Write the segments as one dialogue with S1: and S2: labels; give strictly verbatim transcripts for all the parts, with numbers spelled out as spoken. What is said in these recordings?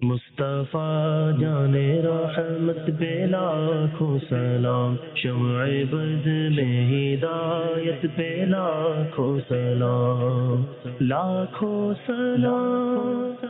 S1: مصطفیٰ جان رحمت پہ لاکھوں سلام، شمع بز میں ہدایت پہ لاکھوں سلام، لاکھوں سلام۔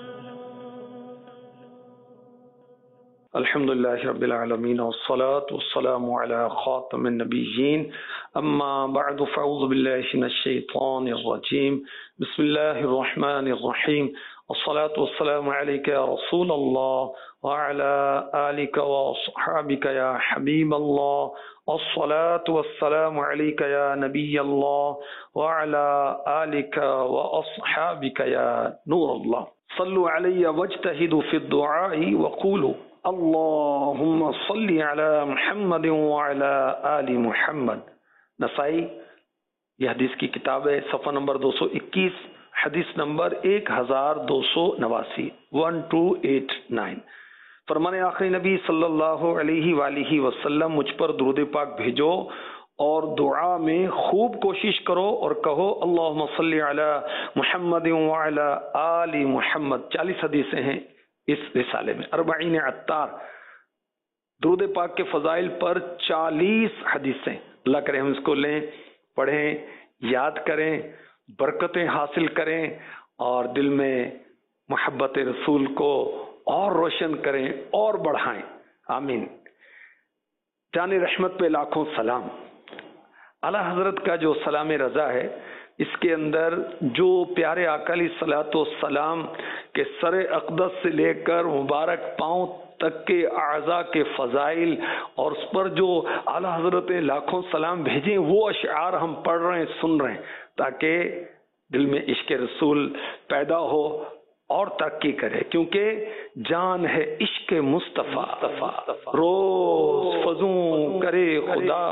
S2: الحمد للہ رب العالمین والصلاة والسلام علی خاتم النبیین، اما بعد فاعوذ باللہ من الشیطان الرجیم، بسم اللہ الرحمن الرحیم، والصلاة والسلام علیک یا رسول اللہ وعلی آلک واصحابک یا حبیب اللہ، والصلاة والسلام علیک یا نبی اللہ وعلی آلک واصحابک یا نور اللہ، صلوا علی واجتہدوا فی الدعاء وقولوا اللہم صلی علی محمد وعلی آل محمد۔ نسائی، یہ حدیث کی کتاب ہے، صفحہ نمبر دو سو اکیس، حدیث نمبر ایک ہزار دو سو نواسی، ون ٹو ایٹ نائن۔ فرمان آخری نبی صلی اللہ علیہ وآلہ وسلم، مجھ پر درود پاک بھیجو اور دعا میں خوب کوشش کرو اور کہو اللہم صلی علی محمد وعلی آل محمد۔ چالیس حدیثیں ہیں اس رسالے میں، اربعین عطار، درود پاک کے فضائل پر چالیس حدیثیں۔ اللہ کرے ہم اس کو لیں، پڑھیں، یاد کریں، برکتیں حاصل کریں اور دل میں محبت رسول کو اور روشن کریں اور بڑھائیں، آمین۔ جان رحمت پہ لاکھوں سلام۔ اعلیٰ حضرت کا جو سلام رضا ہے، اس کے اندر جو پیارے آقا علیہ الصلوۃ والسلام کے سر اقدس سے لے کر مبارک پاؤں تک کے اعضاء کے فضائل اور اس پر جو اعلیٰ حضرت نے لاکھوں سلام بھیجے، وہ اشعار ہم پڑھ رہے ہیں، سن رہے ہیں، تاکہ دل میں عشق رسول پیدا ہو اور ترقی کرے، کیونکہ جان ہے عشق مصطفیٰ، روز فزوں کرے خدا،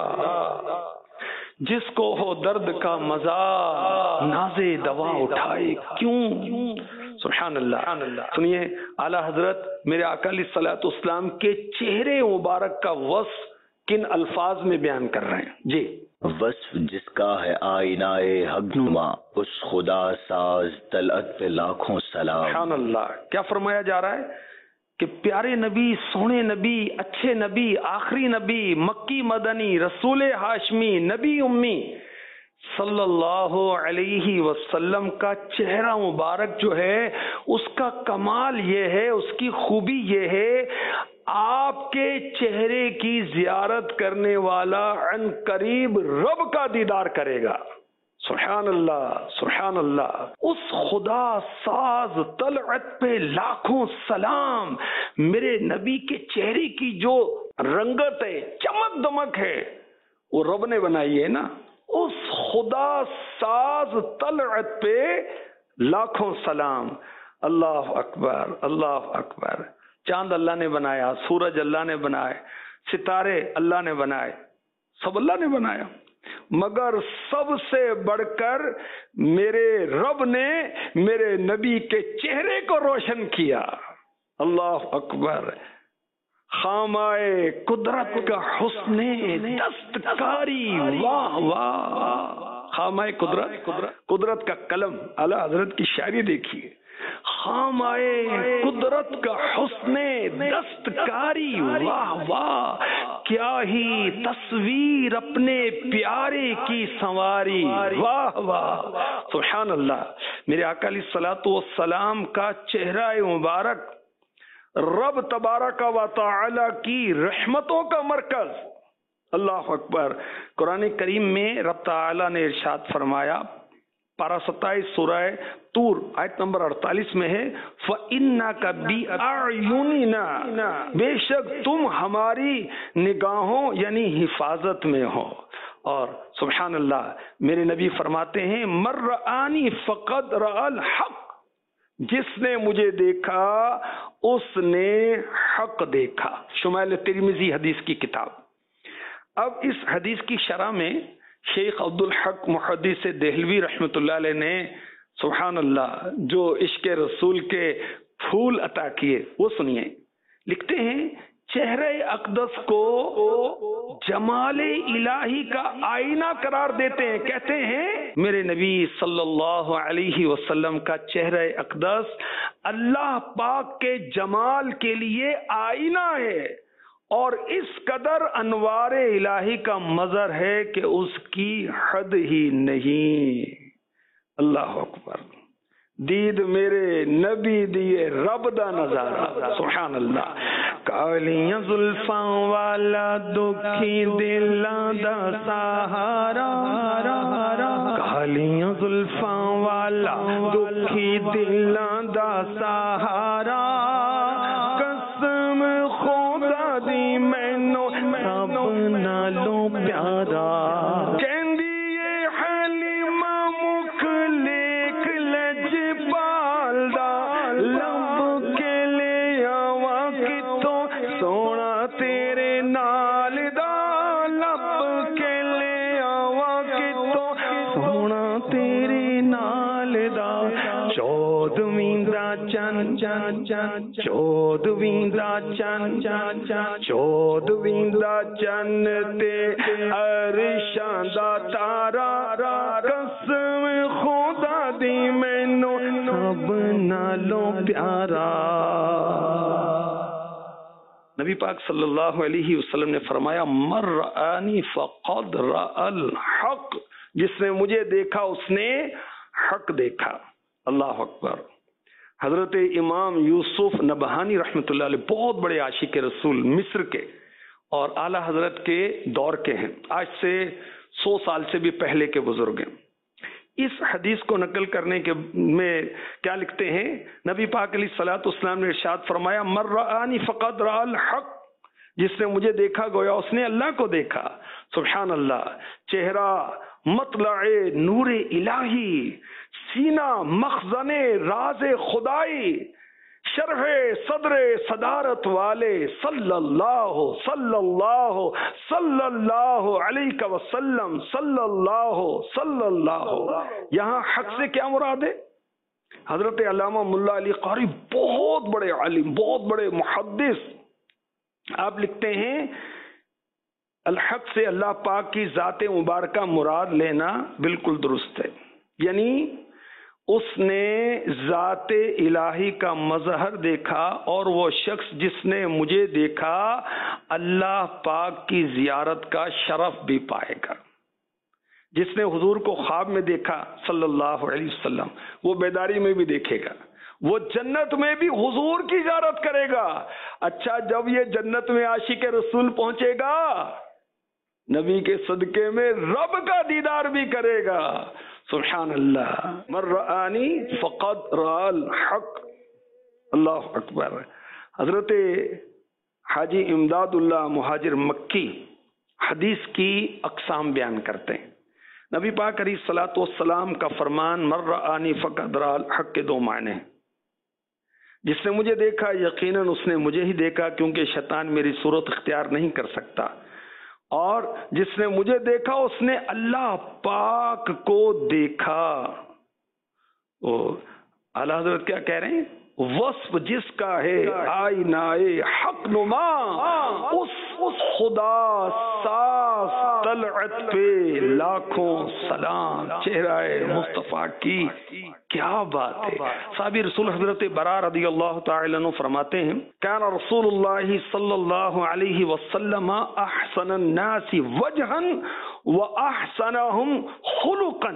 S2: جس کو ہو درد کا مزہ نازے دوا اٹھائے کیوں۔ سبحان اللہ۔ سنیے اعلیٰ حضرت میرے آقا علیہ الصلوۃ والسلام کے چہرے مبارک کا وصف کن الفاظ میں بیان کر رہے ہیں؟ جی،
S1: وصف جس کا ہے آئینہ حق نما، اس خدا ساز طلعت پہ لاکھوں سلام۔
S2: سبحان اللہ۔ کیا فرمایا جا رہا ہے کہ پیارے نبی، سونے نبی، اچھے نبی، آخری نبی، مکی مدنی، رسول ہاشمی، نبی امی صلی اللہ علیہ وسلم کا چہرہ مبارک جو ہے، اس کا کمال یہ ہے، اس کی خوبی یہ ہے، آپ کے چہرے کی زیارت کرنے والا عن قریب رب کا دیدار کرے گا۔ سبحان اللہ، سبحان اللہ۔ اس خدا ساز طلعت پہ لاکھوں سلام، میرے نبی کے چہرے کی جو رنگت ہے، چمک دمک ہے، وہ رب نے بنائی ہے نا۔ اس خدا ساز طلعت پہ لاکھوں سلام۔ اللہ اکبر، اللہ اکبر۔ چاند اللہ نے بنایا، سورج اللہ نے بنائے، ستارے اللہ نے بنائے، سب اللہ نے بنایا، مگر سب سے بڑھ کر میرے رب نے میرے نبی کے چہرے کو روشن کیا۔ اللہ اکبر۔ خامائے قدرت کا حسن دستکاری، واہ واہ۔ خامائے قدرت، قدرت کا قلم، اعلیٰ حضرت کی شاعری دیکھیے۔ خامائے قدرت کا حسن دستکاری، واہ واہ، کیا ہی تصویر اپنے پیارے کی سنواری، واہ واہ۔ سبحان اللہ۔ میرے آقا علیہ الصلوۃ والسلام کا چہرہ مبارک رب تبارک و تعالی کی رحمتوں کا مرکز۔ اللہ اکبر۔ قرآن کریم میں رب تعالی نے ارشاد فرمایا، پارہ ستائیس سورہ طور آیت نمبر اڑتالیس میں ہے، فَإِنَّكَ بِأَعْيُنِنَا، بے شک تم ہماری نگاہوں یعنی حفاظت میں ہو۔ اور سبحان اللہ، میرے نبی فرماتے ہیں، مَن رَآنِي فَقَدْ رَأَى الْحَقَّ، جس نے مجھے دیکھا اس نے حق دیکھا۔ شمائل ترمذی حدیث کی کتاب۔ اب اس حدیث کی شرح میں شیخ عبدالحق محدث دہلوی رحمۃ اللہ علیہ نے سبحان اللہ جو عشق رسول کے پھول عطا کیے وہ سنیے۔ لکھتے ہیں، چہرہ اقدس کو جمال الہی کا آئینہ قرار دیتے ہیں، کہتے ہیں میرے نبی صلی اللہ علیہ وسلم کا چہرہ اقدس اللہ پاک کے جمال کے لیے آئینہ ہے، اور اس قدر انوار الہی کا مظہر ہے کہ اس کی حد ہی نہیں۔ اللہ اکبر، دید میرے نبی دیے رب دا نظارہ، سبحان اللہ۔ کالیاں زلفاں والا دکھی دلاں دا سہارا، کالیاں زلفاں والا دکھی دلاں دا سہارا، قسم خدا دی مینوں سب نالوں پیارا، چودویں دا چن چودویں دا چن تے عرشاں دا تارا، قسم خدا دی مینوں سب نالوں پیارا۔ نبی پاک صلی اللہ علیہ وسلم نے فرمایا من رآنی فقد رأى الحق، جس نے مجھے دیکھا اس نے حق دیکھا۔ اللہ اکبر۔ حضرت امام یوسف نبہانی رحمۃ اللہ علیہ بہت بڑے عاشق رسول مصر کے اور اعلی حضرت کے دور کے ہیں، آج سے سو سال سے بھی پہلے کے بزرگ ہیں۔ اس حدیث کو نقل کرنے کے میں کیا لکھتے ہیں، نبی پاک علیہ الصلوۃ والسلام نے ارشاد فرمایا من رآنی فقد رأى الحق، جس نے مجھے دیکھا گویا اس نے اللہ کو دیکھا۔ سبحان اللہ۔ چہرہ مطلع نور الہی، سینہ مخزن راز خدائی، شرح صدر صدارت والے صلی اللہ صلی اللہ صلی اللہ علیہ وسلم صلی اللہ صلی اللہ۔ یہاں حق سے کیا مراد ہے؟ حضرت علامہ ملا علی قاری بہت بڑے عالم، بہت بڑے محدث، آپ لکھتے ہیں الحق سے اللہ پاک کی ذات مبارکہ مراد لینا بالکل درست ہے، یعنی اس نے ذات الہی کا مظہر دیکھا، اور وہ شخص جس نے مجھے دیکھا اللہ پاک کی زیارت کا شرف بھی پائے گا۔ جس نے حضور کو خواب میں دیکھا صلی اللہ علیہ وسلم وہ بیداری میں بھی دیکھے گا، وہ جنت میں بھی حضور کی زیارت کرے گا۔ اچھا، جب یہ جنت میں عاشق رسول پہنچے گا نبی کے صدقے میں رب کا دیدار بھی کرے گا۔ سبحان اللہ۔ من رآنی فقد رأى الحق۔ اللہ اکبر۔ حضرت حاجی امداد اللہ مہاجر مکی حدیث کی اقسام بیان کرتے ہیں۔ نبی پاک علیہ الصلوۃ والسلام کا فرمان من رآنی فقد رأى الحق کے دو معنی ہیں۔ جس نے مجھے دیکھا یقیناً اس نے مجھے ہی دیکھا، کیونکہ شیطان میری صورت اختیار نہیں کر سکتا، اور جس نے مجھے دیکھا اس نے اللہ پاک کو دیکھا۔ اعلیٰ حضرت کیا کہہ رہے ہیں؟ وصف جس کا ہے آئینہ حق نما، اس خدا ساز طلعت پہ لاکھوں سلام۔ چہرہ مصطفیٰ کی کیا بات ہے۔ صحابی رسول حضرت برا رضی اللہ تعالی عنہ فرماتے ہیں کان رسول اللہ صلی اللہ علیہ وسلم احسن الناس وجہا واحسنہم خلقا،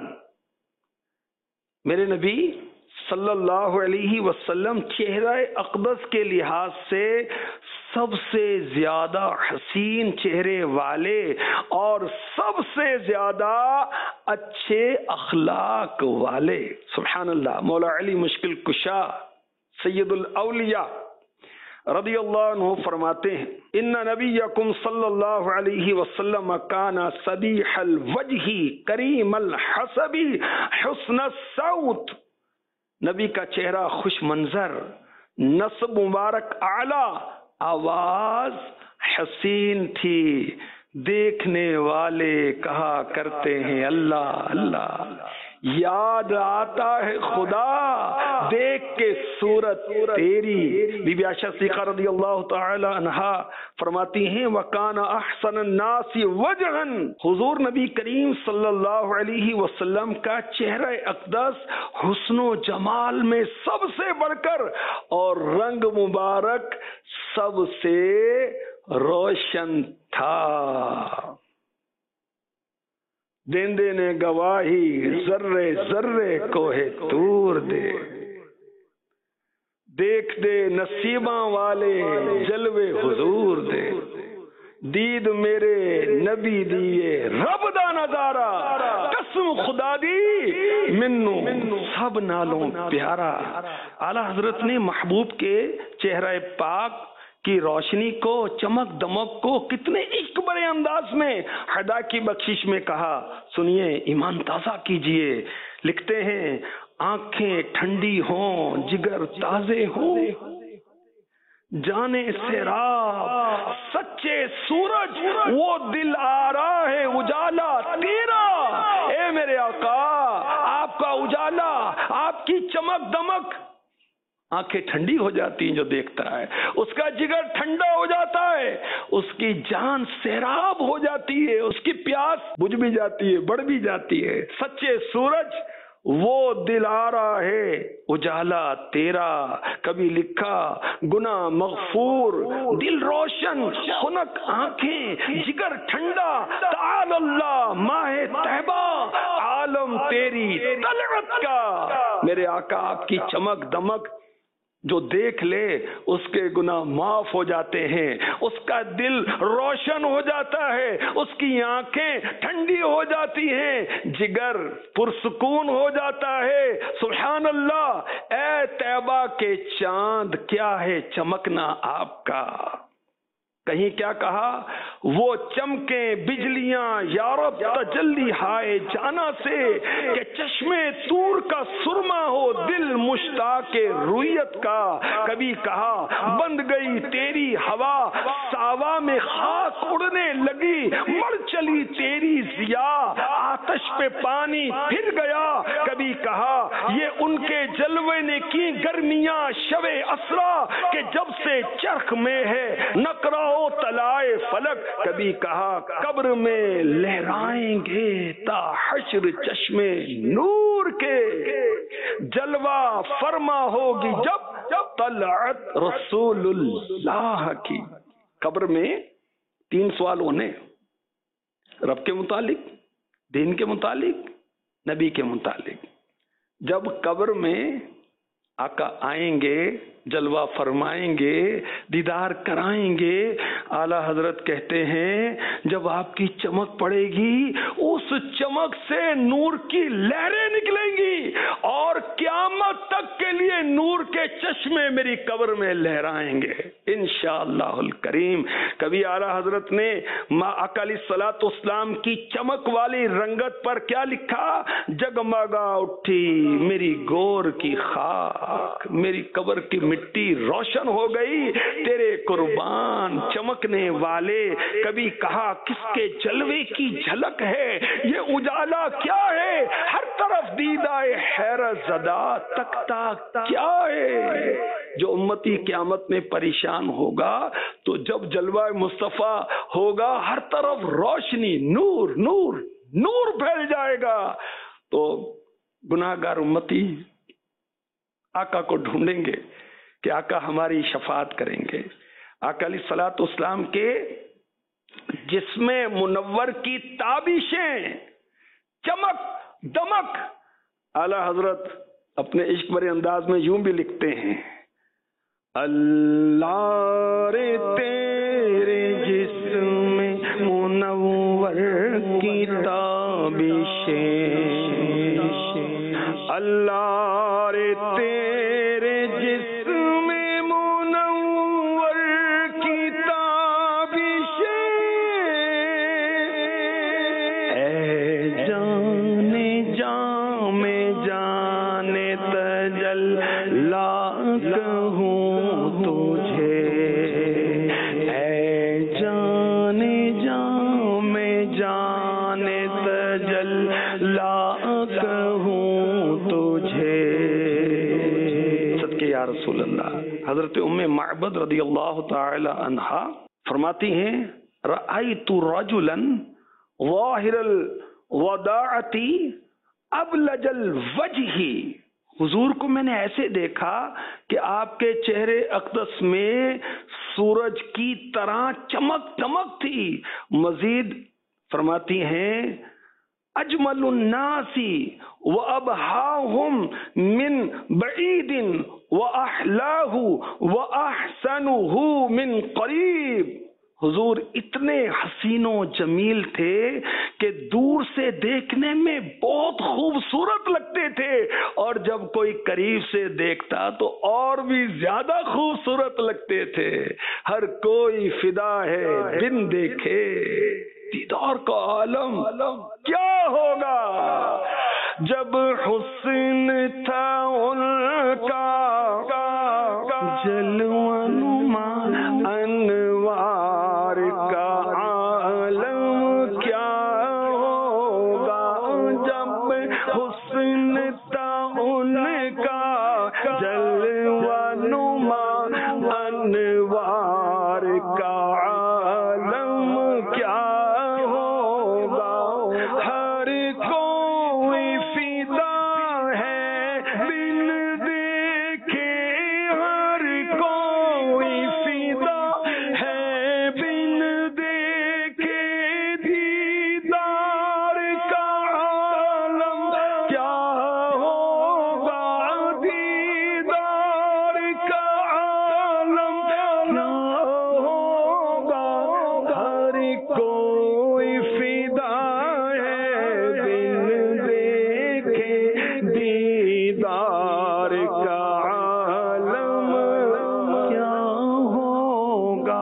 S2: میرے نبی صلی اللہ علیہ وسلم چہرہ اقدس کے لحاظ سے سب سے زیادہ حسین چہرے والے اور سب سے زیادہ اچھے اخلاق والے۔ سبحان اللہ۔ مولا علی مشکل کشا سید الاولیاء رضی اللہ عنہ فرماتے ہیں ان نبیکم صلی اللہ علیہ وسلم کان صبیح الوجہ کریم الحسب حسن الصوت، نبی کا چہرہ خوش منظر، نسب مبارک اعلی، آواز حسین تھی، دیکھنے والے کہا کرتے ہیں اللہ اللہ۔ یاد آتا ہے خدا دیکھ کے صورت تیری. بی بی عائشہ صدیقہ رضی اللہ تعالی عنہا فرماتی ہیں وَكَانَ أَحْسَنَ النَّاسِ وَجْهًا، حضور نبی کریم صلی اللہ علیہ وسلم کا چہرہ اقدس حسن و جمال میں سب سے بڑھ کر اور رنگ مبارک سب سے روشن تھا. دیندے نے گواہی ذرے ذرے کوہ طور دے، دیکھ دے نصیباں والے جلوے حضور دے. دید میرے نبی دیے رب دا نظارہ، قسم خدا دی منو سب نالوں پیارا. اعلیٰ حضرت نے محبوب کے چہرہ پاک کی روشنی کو، چمک دمک کو کتنے ایک بڑے انداز میں ہدا کی بخشش میں کہا. سنیے، ایمان تازہ کیجئے. لکھتے ہیں آنکھیں ٹھنڈی ہوں، جگر تازے ہوں، جانے سیراب سچے سورج وہ دل آ رہا ہے اجالا تیرا. اے میرے آقا، آپ کا اجالا، آپ کی چمک دمک، آنکھیں ٹھنڈی ہو جاتی ہیں جو دیکھتا ہے، اس کا جگر ٹھنڈا ہو جاتا ہے، اس کی جان سیراب ہو جاتی ہے، اس کی پیاس بجھ بھی جاتی ہے، بڑھ بھی جاتی ہے. سچے سورج وہ دل آ رہا ہے اجالا تیرا. کبھی لکھا گناہ مغفور، دل روشن، خنک آنکھیں، جگر ٹھنڈا. تعال اللہ ماہ طیبہ، عالم تیری طلعت کا. میرے آقا آپ کی چمک دمک جو دیکھ لے اس کے گناہ معاف ہو جاتے ہیں، اس کا دل روشن ہو جاتا ہے، اس کی آنکھیں ٹھنڈی ہو جاتی ہیں، جگر پرسکون ہو جاتا ہے. سبحان اللہ. اے طیبہ کے چاند کیا ہے چمکنا آپ کا. کہیں کیا کہا، وہ چمکیں بجلیاں یارب تجلی ہائے جانا سے، کہ چشمے طور کا سرما ہو دل مشتاق رویت کا. کبھی کہا بند گئی تیری ہوا، ساوا میں خاک اڑنے لگی، مر چلی تیری ضیا، آتش پہ پانی پھر گیا. کبھی کہا یہ ان کے جلوے نے کی گرمیاں شب اسرا، کہ جب سے چرخ میں ہے نقرہ تلائے فلک. کبھی کہا قبر میں لہرائیں گے تا حشر چشمے نور کے، جلوہ فرما ہوگی جب طلعت رسول اللہ کی. قبر میں تین سوال ہونے، رب کے متعلق، دین کے متعلق، نبی کے متعلق. جب قبر میں آقا آئیں گے، جلوہ فرمائیں گے، دیدار کرائیں گے، اعلیٰ حضرت کہتے ہیں جب آپ کی چمک پڑے گی اس چمک سے نور کی لہریں نکلیں گی اور قیامت تک کے لیے نور کے چشمے میری قبر میں لہرائیں گے انشاءاللہ الکریم. کبھی اعلیٰ حضرت نے ماں آقا علیہ الصلوۃ والسلام کی چمک والی رنگت پر کیا لکھا، جگمگا اٹھی میری گور کی خاک، میری قبر کی مٹی روشن ہو گئی تیرے قربان چمکنے والے. کبھی کہا کس کے جلوے کی جھلک ہے یہ اجالا کیا ہے، ہر طرف دیدائے حیرت زدہ تکتا کیا ہے. جو امتی قیامت میں پریشان ہوگا تو جب جلوہ مصطفیٰ ہوگا ہر طرف روشنی، نور نور نور پھیل جائے گا. تو گناہگار امتی آقا کو ڈھونڈیں گے کہ آقا ہماری شفاعت کریں گے. آقا علیہ الصلوۃ والسلام کے جسم منور کی تابشیں، چمک دمک، اعلی حضرت اپنے عشق بھرے انداز میں یوں بھی لکھتے ہیں، اللہ رے تیرے جسم منور کی تابشیں، اللہ رے تیرے جسم منور کی تابشیں، اے جانے جاں میں جانے تجلا کہوں تجھے، حضرت ام معبد رضی اللہ تعالی عنہا فرماتی ہیں رأیت رجلا ظاہر الوداعۃ ابلج الوجہ، حضور کو میں نے ایسے دیکھا کہ آپ کے چہرے اقدس میں سورج کی طرح چمک دمک تھی۔ مزید فرماتی ہیں اجمل الناس وابہاہم من بعید واحلاہ واحسنہ من قریب، حضور اتنے حسین و جمیل تھے کہ دور سے دیکھنے میں بہت خوبصورت لگتے تھے، اور جب کوئی قریب سے دیکھتا تو اور بھی زیادہ خوبصورت لگتے تھے۔ ہر کوئی فدا ہے بن دیکھے دیدار کا عالم کیا ہوگا، جب حسن تھا ان کا جلوہ نما انوار کا عالم کیا ہوگا، جب حسن تھا ان کا جلوہ نما انوار کا عالم کیا ہوگا، ہر کوئی فدا ہے بن دیکھے، ہر کوئی فدا ہے بن دیکھے دیدار کا عالم کیا ہوگا، دیدار کا عالم کیا ہوگا، ہر کوئی فدا ہے بن دیکھے دیدار کا عالم کیا ہوگا۔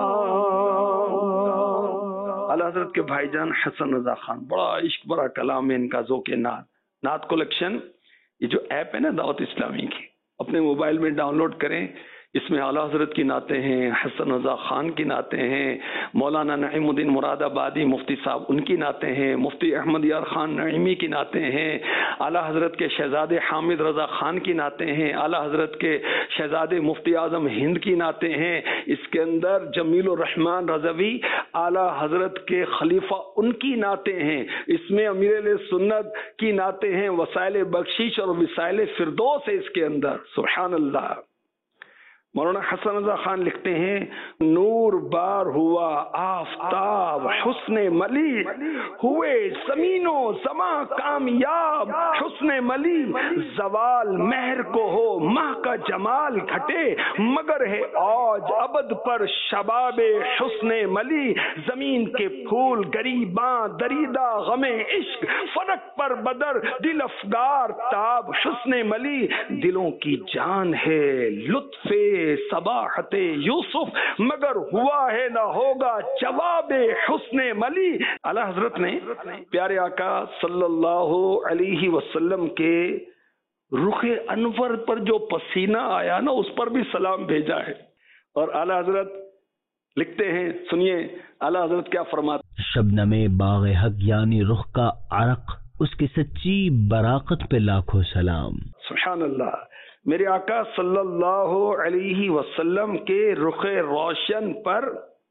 S2: اعلیٰ حضرت کے بھائی جان حسن رضا خان، بڑا عشق بڑا کلام ہے ان کا، ذوق نعت نعت کلیکشن، یہ جو ایپ ہے نا دعوت اسلامی کی، اپنے موبائل میں ڈاؤن لوڈ کریں، اس میں اعلیٰ حضرت کی نعتیں ہیں، حسن رضا خان کی نعتیں ہیں، مولانا نعیم الدین مراد آبادی مفتی صاحب ان کی نعتیں ہیں، مفتی احمد یار خان نعیمی کی نعتیں ہیں، اعلیٰ حضرت کے شہزادے حامد رضا خان کی نعتیں ہیں، اعلیٰ حضرت کے شہزادے مفتی اعظم ہند کی نعتیں ہیں، اس کے اندر جمیل الرحمان رضوی اعلیٰ حضرت کے خلیفہ ان کی نعتیں ہیں، اس میں امیر علیہ سنت کی نعتیں ہیں، وسائل بخشش اور وسائل فردوس ہے اس کے اندر، سبحان اللہ۔ مولانا حسن رضا خان لکھتے ہیں نور بار ہوا آفتاب حسن ملی، ہوئے زمین و زمان کامیاب حسن ملی، زوال مہر کو ہو ماہ کا جمال گھٹے، مگر ہے آج ابد پر شباب حسن ملی، زمین کے پھول گریباں دریدہ غم عشق، فلک پر بدر دل افگار تاب حسن ملی، دلوں کی جان ہے لطف صباحت یوسف، مگر ہوا ہے نہ ہوگا جواب حسن ملی۔ اعلیٰ حضرت نے پیارے آقا صلی اللہ علیہ وسلم کے رخ انور پر جو پسینہ آیا نا اس پر بھی سلام بھیجا ہے، اور اعلیٰ حضرت لکھتے ہیں، سنیے اعلیٰ حضرت کیا فرماتے،
S1: شبنم باغ حق یعنی رخ کا عرق، اس کی سچی براقت پہ لاکھوں سلام۔
S2: سبحان اللہ، میرے آقا صلی اللہ علیہ وسلم کے رخ روشن پر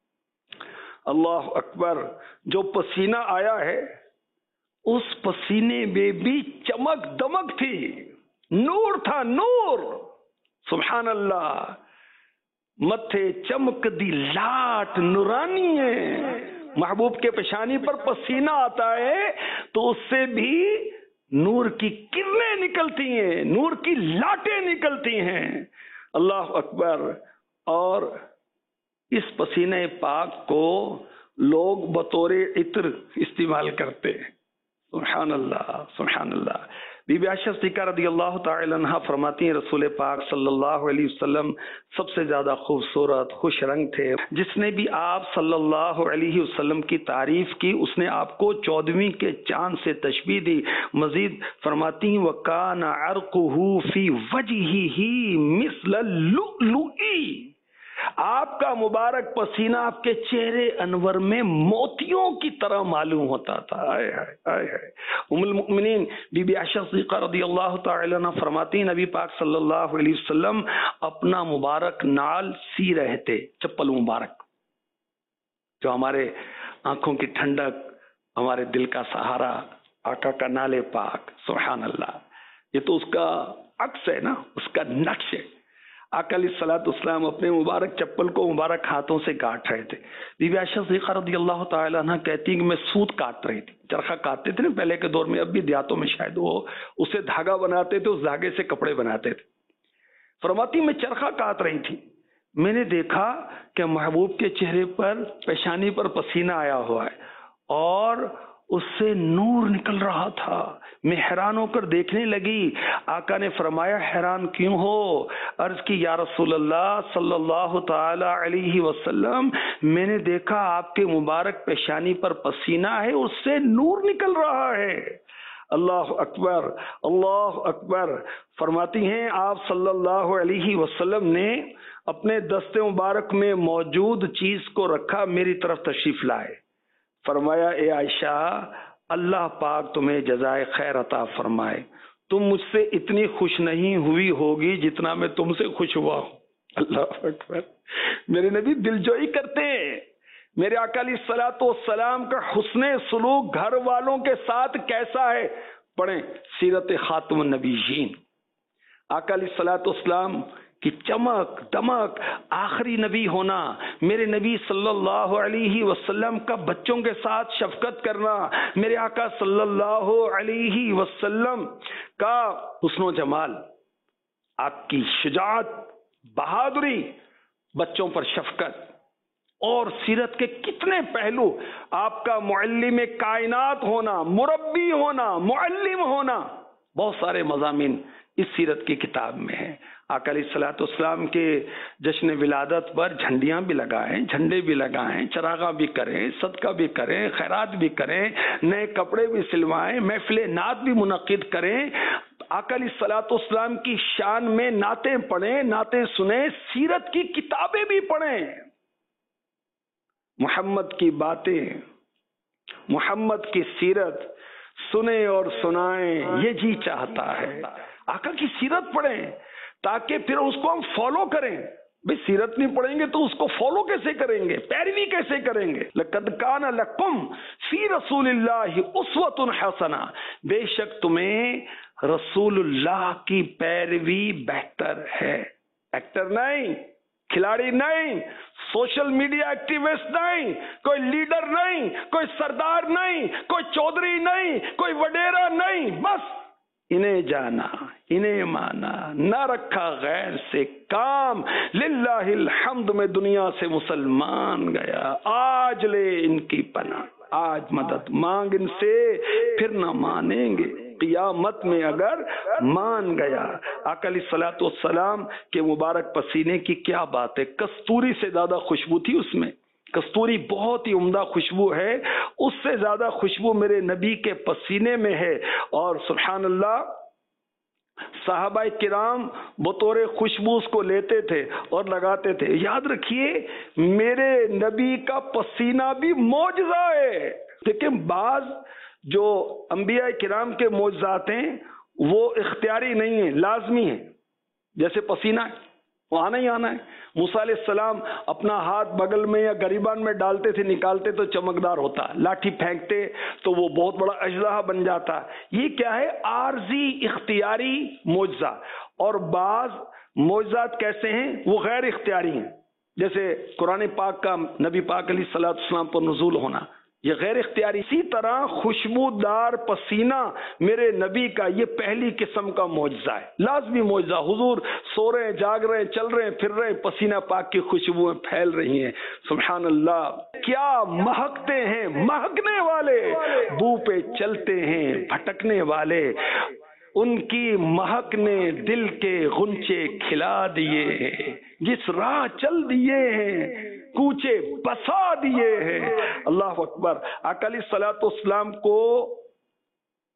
S2: اللہ اکبر جو پسینہ آیا ہے اس پسینے میں بھی چمک دمک تھی، نور تھا نور، سبحان اللہ، متھے چمک دی لاٹ نورانی ہے، محبوب کے پیشانی پر پسینہ آتا ہے تو اس سے بھی نور کی کرنیں نکلتی ہیں، نور کی لاٹیں نکلتی ہیں، اللہ اکبر۔ اور اس پسینہ پاک کو لوگ بطور عطر استعمال کرتے ہیں، سبحان اللہ سبحان اللہ۔ بی بی عائشہ صدیقہ رضی اللہ تعالی عنہ فرماتی ہیں رسول پاک صلی اللہ علیہ وسلم سب سے زیادہ خوبصورت خوش رنگ تھے، جس نے بھی آپ صلی اللہ علیہ وسلم کی تعریف کی اس نے آپ کو چودھویں کے چاند سے تشبیہ دی۔ مزید فرماتی ہیں وَكَانَ عَرْقُهُ فِي وَجْهِهِ مِثْلَ اللُّؤْلُؤِ، آپ کا مبارک پسینہ آپ کے چہرے انور میں موتیوں کی طرح معلوم ہوتا تھا. آئے ہائے آئے ہائے. ام المؤمنین بی بی عائشہ صدیقہ رضی اللہ تعالی عنہ فرماتی ہیں نبی پاک صلی اللہ علیہ وسلم اپنا مبارک نال سی رہے تھے, چپل مبارک جو ہمارے آنکھوں کی ٹھنڈک, ہمارے دل کا سہارا, آقا کا نالے پاک. سبحان اللہ, یہ تو اس کا عکس ہے نا, اس کا نقش ہے. آقا علیہ الصلوۃ والسلام اپنے مبارک چپل کو مبارک ہاتھوں سے کاٹ رہے تھے. بی بی عائشہ صدیقہ رضی اللہ تعالی عنہ کہتی ہیں کہ میں سوت کاٹ رہی تھی. چرخہ کاٹتے تھے نا پہلے کے دور میں, اب بھی دیہاتوں میں شاید وہ اسے دھاگا بناتے تھے, اس دھاگے سے کپڑے بناتے تھے. فرماتی میں چرخہ کاٹ رہی تھی, میں نے دیکھا کہ محبوب کے چہرے پر, پیشانی پر پسینہ آیا ہوا ہے اور اس سے نور نکل رہا تھا. میں حیران ہو کر دیکھنے لگی. آقا نے فرمایا حیران کیوں ہو؟ عرض کی یا رسول اللہ صلی اللہ تعالی علیہ وسلم, میں نے دیکھا آپ کے مبارک پیشانی پر پسینہ ہے, اس سے نور نکل رہا ہے. اللہ اکبر اللہ اکبر. فرماتی ہیں آپ صلی اللہ علیہ وسلم نے اپنے دست مبارک میں موجود چیز کو رکھا, میری طرف تشریف لائے. فرمایا اے عائشہ, اللہ پاک تمہیں جزائے خیر عطا فرمائے, تم مجھ سے اتنی خوش نہیں ہوئی ہوگی جتنا میں تم سے خوش ہوا ہوں. اللہ اکبر. میرے نبی دلجوئی کرتے ہیں. میرے آقا علیہ الصلوۃ والسلام کا حسن سلوک گھر والوں کے ساتھ کیسا ہے؟ پڑھیں سیرت خاتم النبیین. آقا علیہ الصلوۃ والسلام کی چمک دمک, آخری نبی ہونا, میرے نبی صلی اللہ علیہ وسلم کا بچوں کے ساتھ شفقت کرنا, میرے آقا صلی اللہ علیہ وسلم کا حسن و جمال, آپ کی شجاعت, بہادری, بچوں پر شفقت, اور سیرت کے کتنے پہلو, آپ کا معلم کائنات ہونا, مربی ہونا, معلم ہونا, بہت سارے مضامین اس سیرت کی کتاب میں ہیں. آقا علیہ الصلوۃ والسلام کے جشن ولادت پر جھنڈیاں بھی لگائیں, جھنڈے بھی لگائیں, چراغاں بھی کریں, صدقہ بھی کریں, خیرات بھی کریں, نئے کپڑے بھی سلوائیں, محفل نعت بھی منعقد کریں. آقا علیہ الصلوۃ والسلام کی شان میں نعتیں پڑھیں, نعتیں سنیں, سیرت کی کتابیں بھی پڑھیں. محمد کی باتیں, محمد کی سیرت سنیں اور سنائیں, یہ جی چاہتا ہے. آقا کی سیرت پڑھیں تاکہ پھر اس کو ہم فالو کریں. بھئی سیرت نہیں پڑھیں گے تو اس کو فالو کیسے کریں گے, پیروی کیسے کریں گے؟ لَقَدْ كَانَ لَكُمْ فِي رَسُولِ اللَّهِ أُسْوَةٌ حَسَنَةٌ, بے شک تمہیں رسول اللہ کی پیروی بہتر ہے. ایکٹر نہیں, کھلاڑی نہیں, سوشل میڈیا ایکٹیوسٹ نہیں, کوئی لیڈر نہیں, کوئی سردار نہیں, کوئی چودھری نہیں, کوئی وڈیرا نہیں, بس انہیں جانا, انہیں مانا, نہ رکھا غیر سے کام. للہ الحمد میں دنیا سے مسلمان گیا, آج لے ان کی پناہ, آج مدد مانگ ان سے, پھر نہ مانیں گے قیامت میں اگر مان گیا. آقا علیہ الصلوۃ والسلام کے مبارک پسینے کی کیا بات ہے, کستوری سے زیادہ خوشبو تھی اس میں. کستوری بہت ہی عمدہ خوشبو ہے, اس سے زیادہ خوشبو میرے نبی کے پسینے میں ہے. اور سبحان اللہ, صحابہ کرام بطور خوشبو اس کو لیتے تھے اور لگاتے تھے. یاد رکھیے میرے نبی کا پسینہ بھی معجزہ ہے. لیکن بعض جو انبیاء کرام کے معجزات ہیں وہ اختیاری نہیں ہیں, لازمی ہیں. جیسے پسینہ وہ آنا ہی آنا ہے. موسیٰ علیہ السلام اپنا ہاتھ بغل میں یا گریبان میں ڈالتے تھے, نکالتے تو چمکدار ہوتا, لاٹھی پھینکتے تو وہ بہت بڑا اژدہا بن جاتا. یہ کیا ہے؟ عارضی اختیاری معجزہ. اور بعض معجزات کیسے ہیں؟ وہ غیر اختیاری ہیں, جیسے قرآن پاک کا نبی پاک علیہ الصلوۃ والسلام پر نزول ہونا, یہ غیر اختیاری. اسی طرح خوشبودار پسینہ میرے نبی کا یہ پہلی قسم کا معجزہ ہے, لازمی معجزہ. حضور سو رہے ہیں, جاگ رہے ہیں, چل رہے ہیں, پھر رہے ہیں, پسینہ پاک کی خوشبوئیں پھیل رہی ہیں. سبحان اللہ, کیا مہکتے ہیں مہکنے والے, بو پہ چلتے ہیں بھٹکنے والے, ان کی مہک نے دل کے غنچے کھلا دیے ہیں, جس راہ چل دیے ہیں کوچے بسا دیے ہیں. اللہ اکبر. آقا علیہ الصلوۃ والسلام کو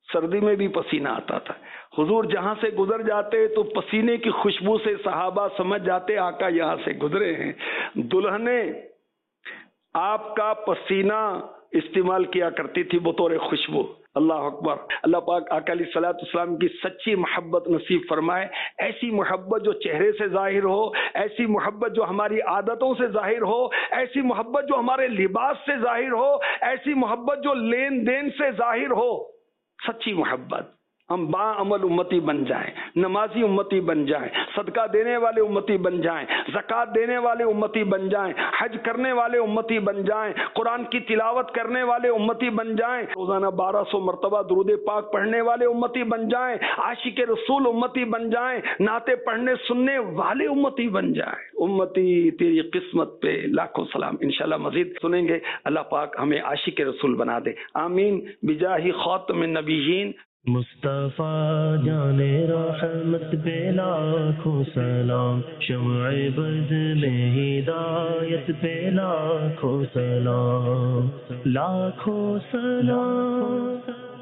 S2: سردی میں بھی پسینہ آتا تھا. حضور جہاں سے گزر جاتے تو پسینے کی خوشبو سے صحابہ سمجھ جاتے آقا یہاں سے گزرے ہیں. دلہنیں آپ کا پسینہ استعمال کیا کرتی تھی بطور خوشبو. اللہ اکبر. اللہ پاک آقا علیہ الصلوۃ والسلام کی سچی محبت نصیب فرمائے. ایسی محبت جو چہرے سے ظاہر ہو، ایسی محبت جو ہماری عادتوں سے ظاہر ہو، ایسی محبت جو ہمارے لباس سے ظاہر ہو، ایسی محبت جو لین دین سے ظاہر ہو. سچی محبت. ہم با عمل امتی بن جائیں، نمازی امتی بن جائیں، صدقہ دینے والے امتی بن جائیں، زکوٰۃ دینے والے امتی بن جائیں، حج کرنے والے امتی بن جائیں، قرآن کی تلاوت کرنے والے امتی بن جائیں، روزانہ بارہ سو مرتبہ درود پاک پڑھنے والے امتی بن جائیں، عاشق رسول امتی بن جائیں، نعتیں پڑھنے سننے والے امتی بن جائیں. امتی تیری قسمت پہ لاکھوں سلام. انشاءاللہ مزید سنیں گے. اللہ پاک ہمیں عاشق رسول بنا دے. آمین بجاہ خاتم النبیین.
S3: مصطفیٰ جان رحمت پہ لاکھوں سلام، شمع بز میں ہدایت پہ لاکھوں سلام، لاکھوں سلام.